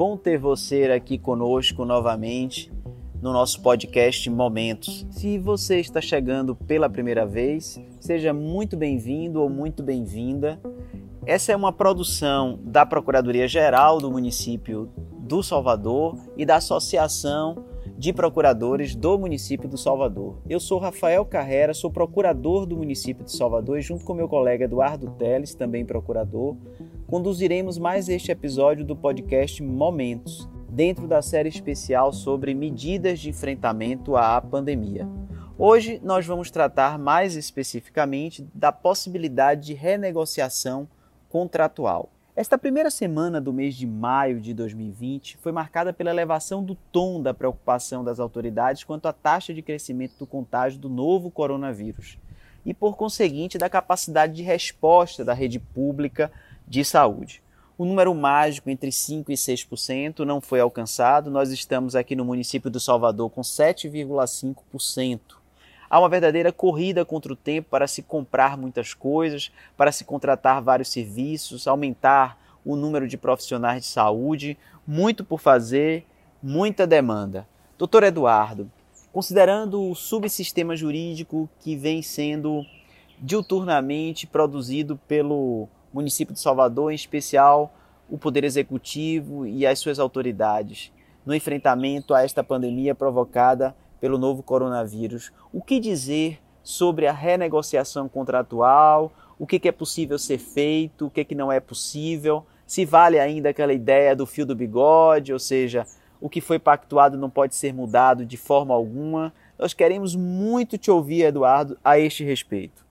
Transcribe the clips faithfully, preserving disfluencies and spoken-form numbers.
bom ter você aqui conosco novamente no nosso podcast Momentos. Se você está chegando pela primeira vez, seja muito bem-vindo ou muito bem-vinda. Essa é uma produção da Procuradoria-Geral do município do Salvador e da Associação de Procuradores do município do Salvador. Eu sou Rafael Carrera, sou procurador do município de Salvador e junto com meu colega Eduardo Teles, também procurador, conduziremos mais este episódio do podcast Momentos, dentro da série especial sobre medidas de enfrentamento à pandemia. Hoje nós vamos tratar mais especificamente da possibilidade de renegociação contratual. Esta primeira semana do mês de maio de dois mil e vinte foi marcada pela elevação do tom da preocupação das autoridades quanto à taxa de crescimento do contágio do novo coronavírus e, por conseguinte, da capacidade de resposta da rede pública de saúde. O número mágico entre cinco por cento e seis por cento não foi alcançado. Nós estamos aqui no município do Salvador com sete vírgula cinco por cento. Há uma verdadeira corrida contra o tempo para se comprar muitas coisas, para se contratar vários serviços, aumentar o número de profissionais de saúde, muito por fazer, muita demanda. Doutor Eduardo, considerando o subsistema jurídico que vem sendo diuturnamente produzido pelo município de Salvador, em especial o Poder Executivo e as suas autoridades, no enfrentamento a esta pandemia provocada pelo novo coronavírus, o que dizer sobre a renegociação contratual, o que é possível ser feito, o que não é possível, se vale ainda aquela ideia do fio do bigode, ou seja, o que foi pactuado não pode ser mudado de forma alguma. Nós queremos muito te ouvir, Eduardo, a este respeito.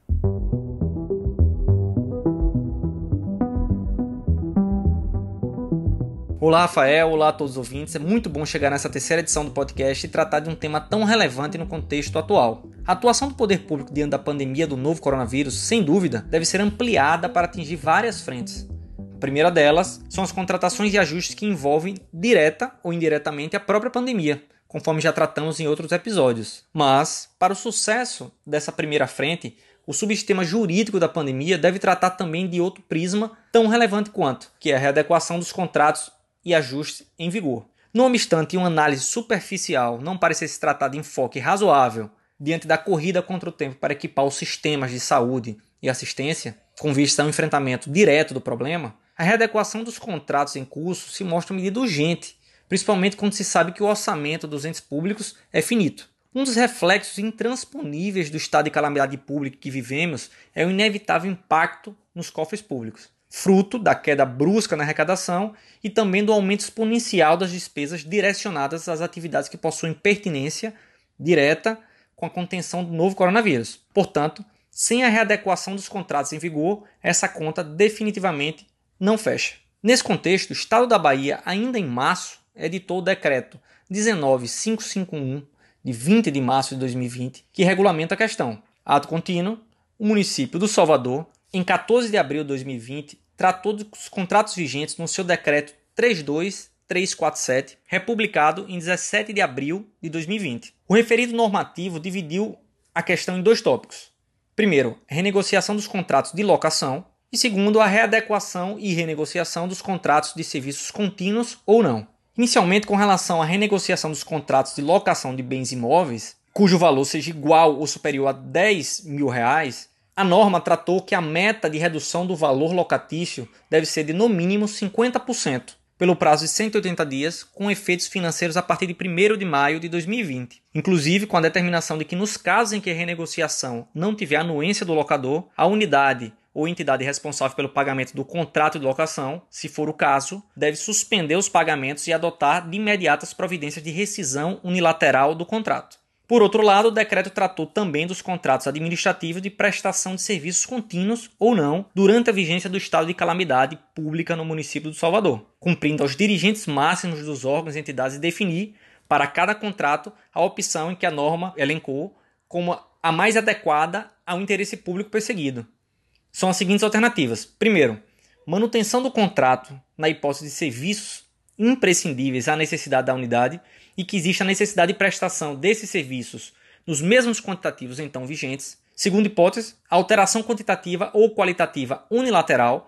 Olá, Rafael. Olá a todos os ouvintes. É muito bom chegar nessa terceira edição do podcast e tratar de um tema tão relevante no contexto atual. A atuação do poder público diante da pandemia do novo coronavírus, sem dúvida, deve ser ampliada para atingir várias frentes. A primeira delas são as contratações e ajustes que envolvem, direta ou indiretamente, a própria pandemia, conforme já tratamos em outros episódios. Mas, para o sucesso dessa primeira frente, o subsistema jurídico da pandemia deve tratar também de outro prisma tão relevante quanto, que é a readequação dos contratos e ajustes em vigor. Não obstante uma análise superficial não parecer se tratar de enfoque razoável diante da corrida contra o tempo para equipar os sistemas de saúde e assistência, com vista ao enfrentamento direto do problema, a readequação dos contratos em curso se mostra uma medida urgente, principalmente quando se sabe que o orçamento dos entes públicos é finito. Um dos reflexos intransponíveis do estado de calamidade pública que vivemos é o inevitável impacto nos cofres públicos, fruto da queda brusca na arrecadação e também do aumento exponencial das despesas direcionadas às atividades que possuem pertinência direta com a contenção do novo coronavírus. Portanto, sem a readequação dos contratos em vigor, essa conta definitivamente não fecha. Nesse contexto, o Estado da Bahia, ainda em março, editou o decreto dezenove mil quinhentos e cinquenta e um, de vinte de março de dois mil e vinte, que regulamenta a questão. Ato contínuo, o município do Salvador, em quatorze de abril de dois mil e vinte, tratou dos contratos vigentes no seu decreto três dois três quatro sete, republicado em dezessete de abril de dois mil e vinte. O referido normativo dividiu a questão em dois tópicos. Primeiro, a renegociação dos contratos de locação e segundo, a readequação e renegociação dos contratos de serviços contínuos ou não. Inicialmente, com relação à renegociação dos contratos de locação de bens imóveis, cujo valor seja igual ou superior a dez mil reais, a norma tratou que a meta de redução do valor locatício deve ser de no mínimo cinquenta por cento, pelo prazo de cento e oitenta dias, com efeitos financeiros a partir de primeiro de maio de dois mil e vinte. Inclusive com a determinação de que nos casos em que a renegociação não tiver anuência do locador, a unidade ou entidade responsável pelo pagamento do contrato de locação, se for o caso, deve suspender os pagamentos e adotar de imediato as providências de rescisão unilateral do contrato. Por outro lado, o decreto tratou também dos contratos administrativos de prestação de serviços contínuos ou não durante a vigência do estado de calamidade pública no município do Salvador, cumprindo aos dirigentes máximos dos órgãos e entidades definir, para cada contrato, a opção em que a norma elencou como a mais adequada ao interesse público perseguido. São as seguintes alternativas. Primeiro, manutenção do contrato na hipótese de serviços imprescindíveis à necessidade da unidade e que existe a necessidade de prestação desses serviços nos mesmos quantitativos então vigentes. Segunda hipótese, alteração quantitativa ou qualitativa unilateral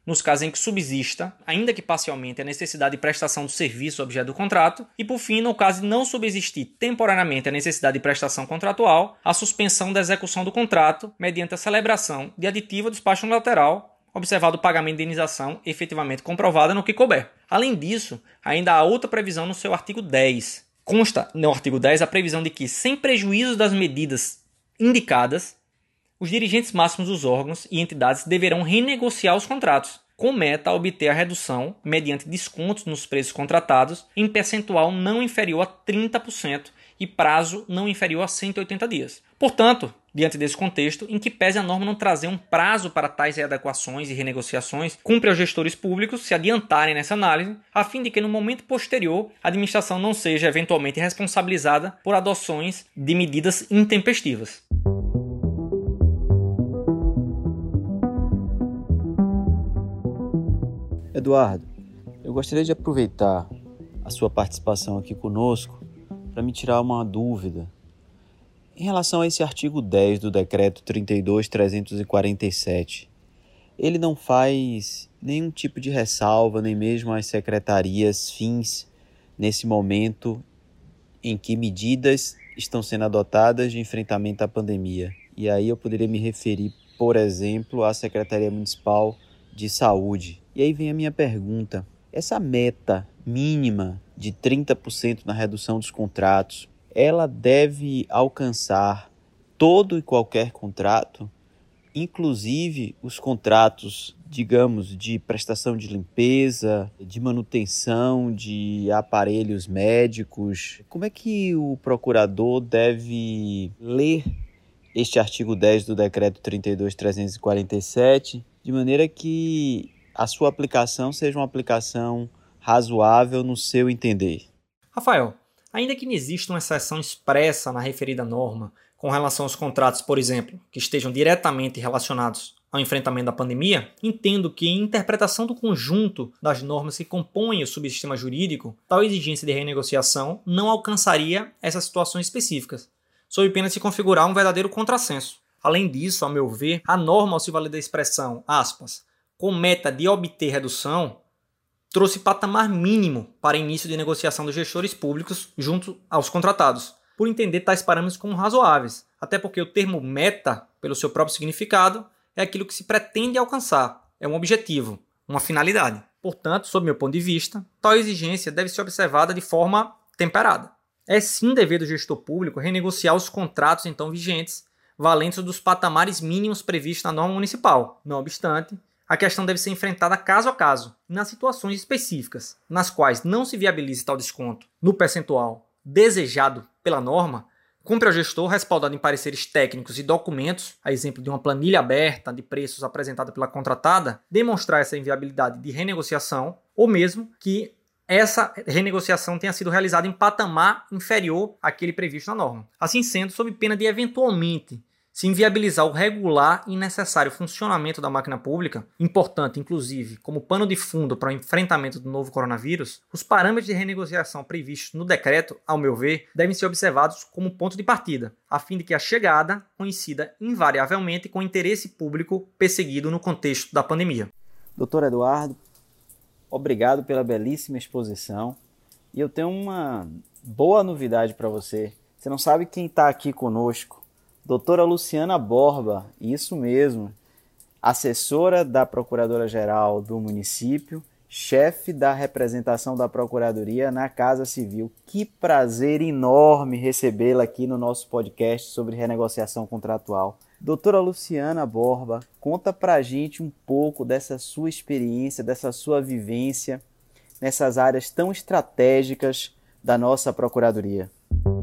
nos casos em que subsista, ainda que parcialmente, a necessidade de prestação do serviço objeto do contrato, e por fim, no caso de não subsistir temporariamente a necessidade de prestação contratual, a suspensão da execução do contrato mediante a celebração de aditiva do despacho unilateral, observado o pagamento de indenização efetivamente comprovada no que couber. Além disso, ainda há outra previsão no seu artigo dez. Consta no artigo dez a previsão de que, sem prejuízo das medidas indicadas, os dirigentes máximos dos órgãos e entidades deverão renegociar os contratos, com meta a obter a redução, mediante descontos nos preços contratados, em percentual não inferior a trinta por cento e prazo não inferior a cento e oitenta dias. Portanto, diante desse contexto, em que pese a norma não trazer um prazo para tais readequações e renegociações, cumpre aos gestores públicos se adiantarem nessa análise, a fim de que no momento posterior a administração não seja eventualmente responsabilizada por adoções de medidas intempestivas. Eduardo, eu gostaria de aproveitar a sua participação aqui conosco para me tirar uma dúvida em relação a esse artigo dez do Decreto trinta e dois mil trezentos e quarenta e sete. Ele não faz nenhum tipo de ressalva, nem mesmo às secretarias fins nesse momento em que medidas estão sendo adotadas de enfrentamento à pandemia. E aí eu poderia me referir, por exemplo, à Secretaria Municipal de Saúde. E aí vem a minha pergunta: essa meta mínima de trinta por cento na redução dos contratos, ela deve alcançar todo e qualquer contrato, inclusive os contratos, digamos, de prestação de limpeza, de manutenção de aparelhos médicos? Como é que o procurador deve ler este artigo dez do Decreto trinta e dois mil trezentos e quarenta e sete de maneira que a sua aplicação seja uma aplicação razoável no seu entender? Rafael, ainda que não exista uma exceção expressa na referida norma com relação aos contratos, por exemplo, que estejam diretamente relacionados ao enfrentamento da pandemia, entendo que, em interpretação do conjunto das normas que compõem o subsistema jurídico, tal exigência de renegociação não alcançaria essas situações específicas, sob pena de se configurar um verdadeiro contrassenso. Além disso, a meu ver, a norma, ao se valer da expressão, aspas, com meta de obter redução, trouxe patamar mínimo para início de negociação dos gestores públicos junto aos contratados, por entender tais parâmetros como razoáveis, até porque o termo meta, pelo seu próprio significado, é aquilo que se pretende alcançar, é um objetivo, uma finalidade. Portanto, sob meu ponto de vista, tal exigência deve ser observada de forma temperada. É sim dever do gestor público renegociar os contratos então vigentes, valentes dos patamares mínimos previstos na norma municipal. Não obstante, a questão deve ser enfrentada caso a caso, nas situações específicas, nas quais não se viabilize tal desconto no percentual desejado pela norma, cumpre ao gestor, respaldado em pareceres técnicos e documentos, a exemplo de uma planilha aberta de preços apresentada pela contratada, demonstrar essa inviabilidade de renegociação, ou mesmo que essa renegociação tenha sido realizada em patamar inferior àquele previsto na norma. Assim sendo, sob pena de eventualmente se inviabilizar o regular e necessário funcionamento da máquina pública, importante, inclusive, como pano de fundo para o enfrentamento do novo coronavírus, os parâmetros de renegociação previstos no decreto, ao meu ver, devem ser observados como ponto de partida, a fim de que a chegada coincida invariavelmente com o interesse público perseguido no contexto da pandemia. Doutor Eduardo, obrigado pela belíssima exposição. E eu tenho uma boa novidade para você. Você não sabe quem está aqui conosco? Doutora Luciana Borba, isso mesmo, assessora da Procuradora-Geral do município, chefe da representação da Procuradoria na Casa Civil. Que prazer enorme recebê-la aqui no nosso podcast sobre renegociação contratual. Doutora Luciana Borba, conta pra gente um pouco dessa sua experiência, dessa sua vivência nessas áreas tão estratégicas da nossa Procuradoria.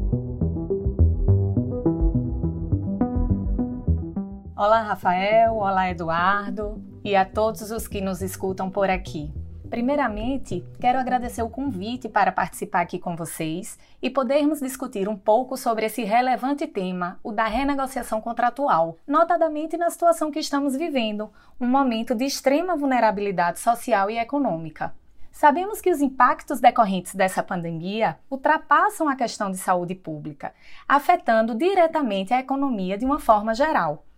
Olá, Rafael, olá, Eduardo, e a todos os que nos escutam por aqui. Primeiramente, quero agradecer o convite para participar aqui com vocês e podermos discutir um pouco sobre esse relevante tema, o da renegociação contratual, notadamente na situação que estamos vivendo, um momento de extrema vulnerabilidade social e econômica. Sabemos que os impactos decorrentes dessa pandemia ultrapassam a questão de saúde pública, afetando diretamente a economia de uma forma geral.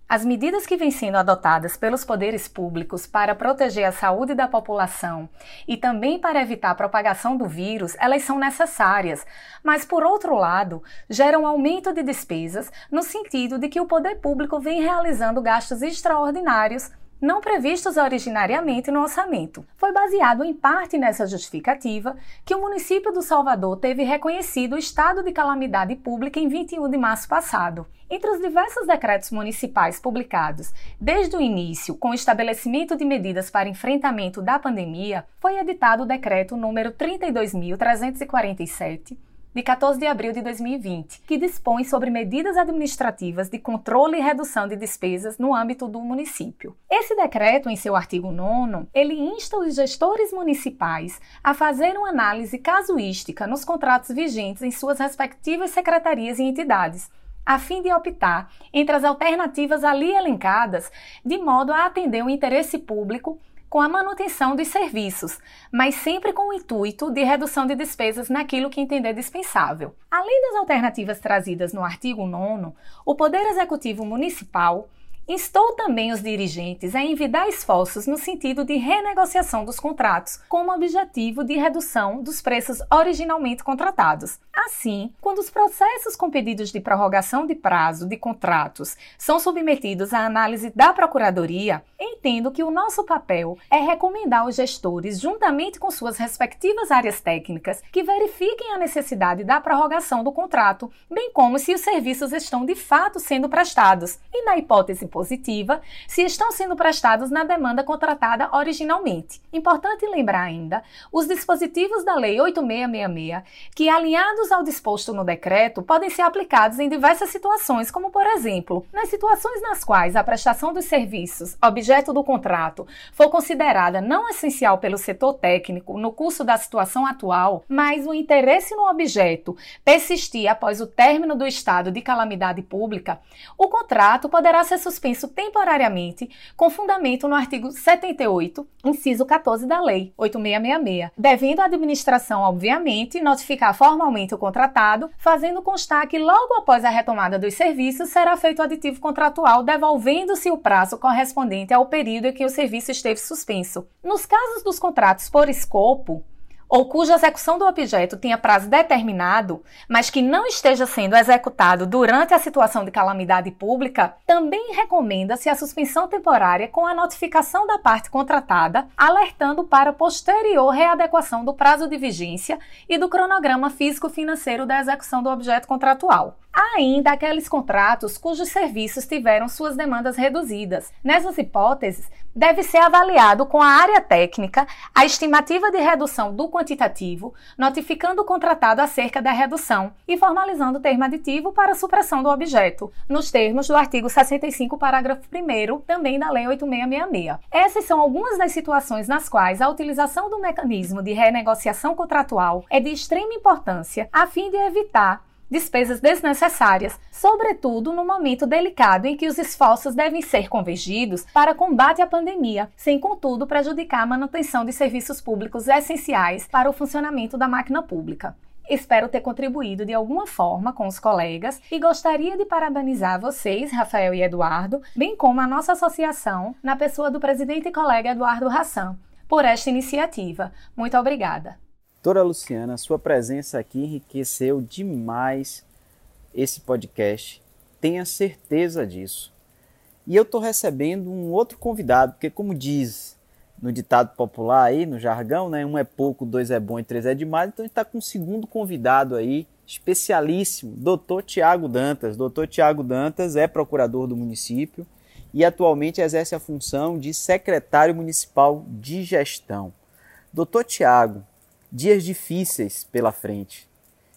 As medidas que vêm sendo adotadas pelos poderes públicos para proteger a saúde da população e também para evitar a propagação do vírus, elas são necessárias, mas, por outro lado, geram aumento de despesas no sentido de que o poder público vem realizando gastos extraordinários não previstos originariamente no orçamento. Foi baseado em parte nessa justificativa que o município do Salvador teve reconhecido o estado de calamidade pública em vinte e um de março passado. Entre os diversos decretos municipais publicados desde o início com o estabelecimento de medidas para enfrentamento da pandemia, foi editado o decreto número trinta e dois mil trezentos e quarenta e sete, de quatorze de abril de dois mil e vinte, que dispõe sobre medidas administrativas de controle e redução de despesas no âmbito do município. Esse decreto, em seu artigo nono, ele insta os gestores municipais a fazer uma análise casuística nos contratos vigentes em suas respectivas secretarias e entidades, a fim de optar entre as alternativas ali elencadas, de modo a atender o interesse público com a manutenção dos serviços, mas sempre com o intuito de redução de despesas naquilo que entender dispensável. Além das alternativas trazidas no artigo nono, o Poder Executivo Municipal instou também os dirigentes a envidar esforços no sentido de renegociação dos contratos, com o objetivo de redução dos preços originalmente contratados. Assim, quando os processos com pedidos de prorrogação de prazo de contratos são submetidos à análise da Procuradoria, entendo que o nosso papel é recomendar aos gestores, juntamente com suas respectivas áreas técnicas, que verifiquem a necessidade da prorrogação do contrato, bem como se os serviços estão de fato sendo prestados, e na hipótese positiva, se estão sendo prestados na demanda contratada originalmente. Importante lembrar ainda os dispositivos da Lei oito mil seiscentos e sessenta e seis, que, alinhados ao disposto no decreto, podem ser aplicados em diversas situações, como, por exemplo, nas situações nas quais a prestação dos serviços, objeto do contrato, for considerada não essencial pelo setor técnico no curso da situação atual, mas o interesse no objeto persistir após o término do estado de calamidade pública, o contrato poderá ser suspenso temporariamente com fundamento no artigo setenta e oito, inciso quatorze da Lei oito mil seiscentos e sessenta e seis, devendo a administração, obviamente, notificar formalmente o contratado, fazendo constar que logo após a retomada dos serviços será feito o aditivo contratual, devolvendo-se o prazo correspondente ao período em que o serviço esteve suspenso. Nos casos dos contratos por escopo, ou cuja execução do objeto tenha prazo determinado, mas que não esteja sendo executado durante a situação de calamidade pública, também recomenda-se a suspensão temporária com a notificação da parte contratada, alertando para posterior readequação do prazo de vigência e do cronograma físico-financeiro da execução do objeto contratual. Há ainda aqueles contratos cujos serviços tiveram suas demandas reduzidas. Nessas hipóteses, deve ser avaliado com a área técnica a estimativa de redução do quantitativo, notificando o contratado acerca da redução e formalizando o termo aditivo para a supressão do objeto, nos termos do artigo sessenta e cinco, parágrafo primeiro, também da Lei oito mil seiscentos e sessenta e seis. Essas são algumas das situações nas quais a utilização do mecanismo de renegociação contratual é de extrema importância, a fim de evitar despesas desnecessárias, sobretudo no momento delicado em que os esforços devem ser convergidos para combate à pandemia, sem, contudo, prejudicar a manutenção de serviços públicos essenciais para o funcionamento da máquina pública. Espero ter contribuído de alguma forma com os colegas e gostaria de parabenizar vocês, Rafael e Eduardo, bem como a nossa associação, na pessoa do presidente e colega Eduardo Hassan, por esta iniciativa. Muito obrigada. Doutora Luciana, sua presença aqui enriqueceu demais esse podcast, tenha certeza disso. E eu estou recebendo um outro convidado, porque como diz no ditado popular aí, no jargão, né, um é pouco, dois é bom e três é demais, então a gente está com um segundo convidado aí, especialíssimo, doutor Tiago Dantas. doutor Tiago Dantas é procurador do município e atualmente exerce a função de secretário municipal de gestão. doutor Tiago, dias difíceis pela frente.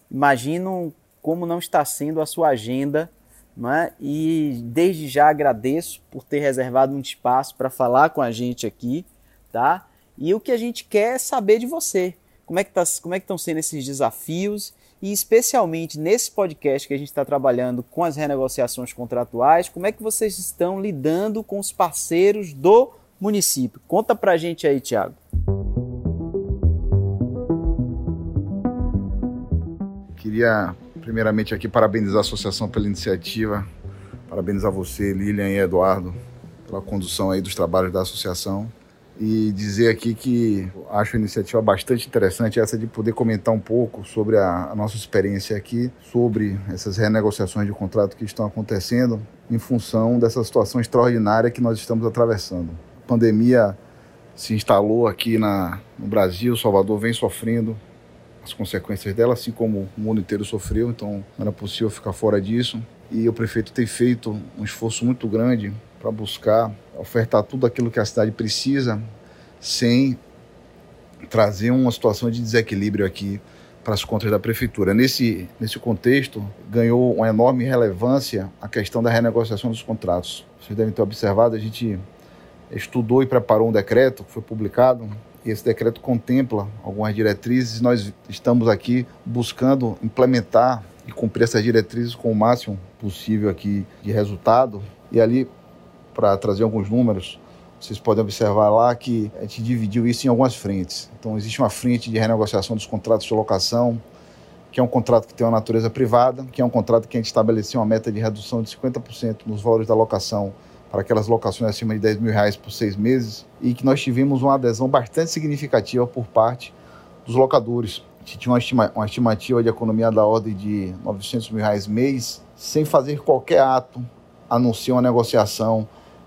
Imagino como não está sendo a sua agenda, não é? E desde já agradeço por ter reservado um espaço para falar com a gente aqui, tá? E o que a gente quer é saber de você. Como é que tá, como é que estão sendo esses desafios e especialmente nesse podcast que a gente está trabalhando com as renegociações contratuais, como é que vocês estão lidando com os parceiros do município? Conta pra gente aí, Tiago. Queria, primeiramente, aqui parabenizar a associação pela iniciativa, parabenizar você, Lilian e Eduardo, pela condução aí dos trabalhos da associação. E dizer aqui que acho a iniciativa bastante interessante, essa de poder comentar um pouco sobre a, a nossa experiência aqui, sobre essas renegociações de contrato que estão acontecendo em função dessa situação extraordinária que nós estamos atravessando. A pandemia se instalou aqui na, no Brasil, Salvador vem sofrendo as consequências dela, assim como o mundo inteiro sofreu, então não era possível ficar fora disso. E o prefeito tem feito um esforço muito grande para buscar ofertar tudo aquilo que a cidade precisa, sem trazer uma situação de desequilíbrio aqui para as contas da prefeitura. Nesse, nesse contexto, ganhou uma enorme relevância a questão da renegociação dos contratos. Vocês devem ter observado, a gente estudou e preparou um decreto que foi publicado, e esse decreto contempla algumas diretrizes, e nós estamos aqui buscando implementar e cumprir essas diretrizes com o máximo possível aqui de resultado. E ali, para trazer alguns números, vocês podem observar lá que a gente dividiu isso em algumas frentes. Então, existe uma frente de renegociação dos contratos de locação, que é um contrato que tem uma natureza privada, que é um contrato que a gente estabeleceu uma meta de redução de cinquenta por cento nos valores da locação para aquelas locações acima de dez mil reais por seis meses, e que nós tivemos uma adesão bastante significativa por parte dos locadores. A gente tinha uma, estima, uma estimativa de economia da ordem de novecentos mil reais mês, sem fazer qualquer ato, a não ser uma negociação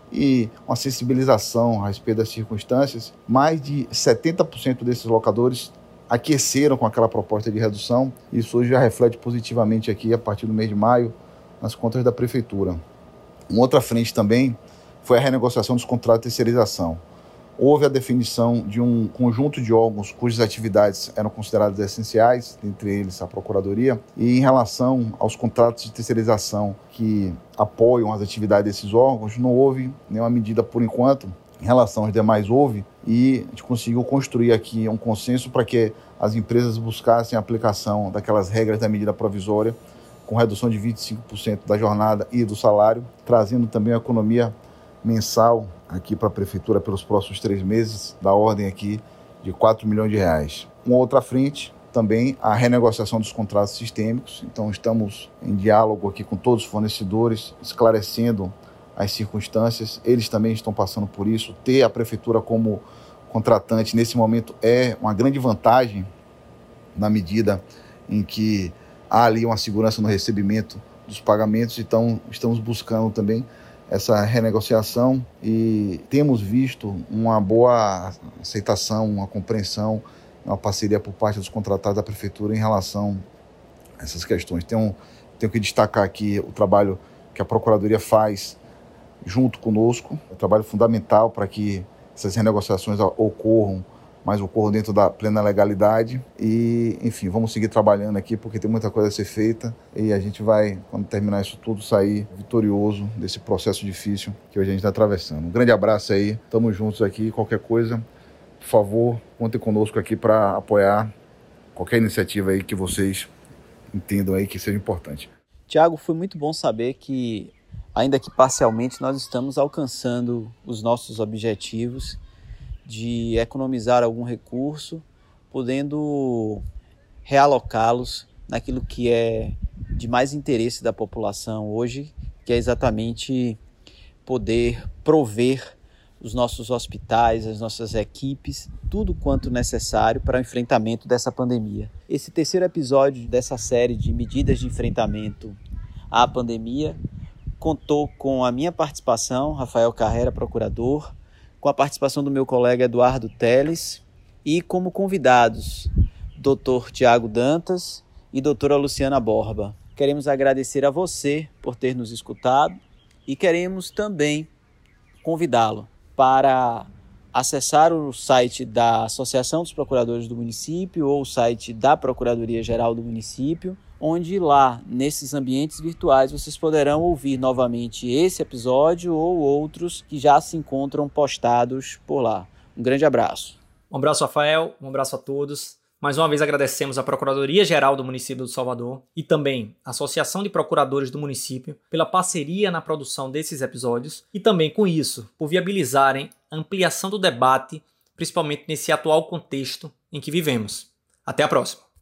e uma sensibilização a respeito das circunstâncias. Mais de setenta por cento desses locadores aqueceram com aquela proposta de redução. Isso hoje já reflete positivamente aqui, a partir do mês de maio, nas contas da prefeitura. Uma outra frente também foi a renegociação dos contratos de terceirização. Houve a definição de um conjunto de órgãos cujas atividades eram consideradas essenciais, entre eles a Procuradoria, e em relação aos contratos de terceirização que apoiam as atividades desses órgãos, não houve nenhuma medida por enquanto. Em relação aos demais, houve, e a gente conseguiu construir aqui um consenso para que as empresas buscassem a aplicação daquelas regras da medida provisória, com redução de vinte e cinco por cento da jornada e do salário, trazendo também a economia mensal aqui para a prefeitura pelos próximos três meses, da ordem aqui de quatro milhões de reais. Uma outra frente, também a renegociação dos contratos sistêmicos. Então estamos em diálogo aqui com todos os fornecedores, esclarecendo as circunstâncias. Eles também estão passando por isso. Ter a prefeitura como contratante nesse momento é uma grande vantagem, na medida em que há ali uma segurança no recebimento dos pagamentos. Então estamos buscando também essa renegociação e temos visto uma boa aceitação, uma compreensão, uma parceria por parte dos contratados da prefeitura em relação a essas questões. Tenho, tenho que destacar aqui o trabalho que a Procuradoria faz junto conosco, é um trabalho fundamental para que essas renegociações ocorram, mas ocorram dentro da plena legalidade. E, enfim, vamos seguir trabalhando aqui porque tem muita coisa a ser feita e a gente vai, quando terminar isso tudo, sair vitorioso desse processo difícil que hoje a gente está atravessando. Um grande abraço aí, estamos juntos aqui. Qualquer coisa, por favor, contem conosco aqui para apoiar qualquer iniciativa aí que vocês entendam aí que seja importante. Tiago, foi muito bom saber que, ainda que parcialmente, nós estamos alcançando os nossos objetivos de economizar algum recurso, podendo realocá-los naquilo que é de mais interesse da população hoje, que é exatamente poder prover os nossos hospitais, as nossas equipes, tudo quanto necessário para o enfrentamento dessa pandemia. Esse terceiro episódio dessa série de medidas de enfrentamento à pandemia contou com a minha participação, Rafael Carrera, procurador, com a participação do meu colega Eduardo Teles e como convidados doutor Tiago Dantas e doutora Luciana Borba. Queremos agradecer a você por ter nos escutado e queremos também convidá-lo para acessar o site da Associação dos Procuradores do Município ou o site da Procuradoria-Geral do Município, onde lá, nesses ambientes virtuais, vocês poderão ouvir novamente esse episódio ou outros que já se encontram postados por lá. Um grande abraço. Um abraço, Rafael. Um abraço a todos. Mais uma vez agradecemos à Procuradoria-Geral do Município do Salvador e também à Associação de Procuradores do Município pela parceria na produção desses episódios e também, com isso, por viabilizarem a ampliação do debate, principalmente nesse atual contexto em que vivemos. Até a próxima!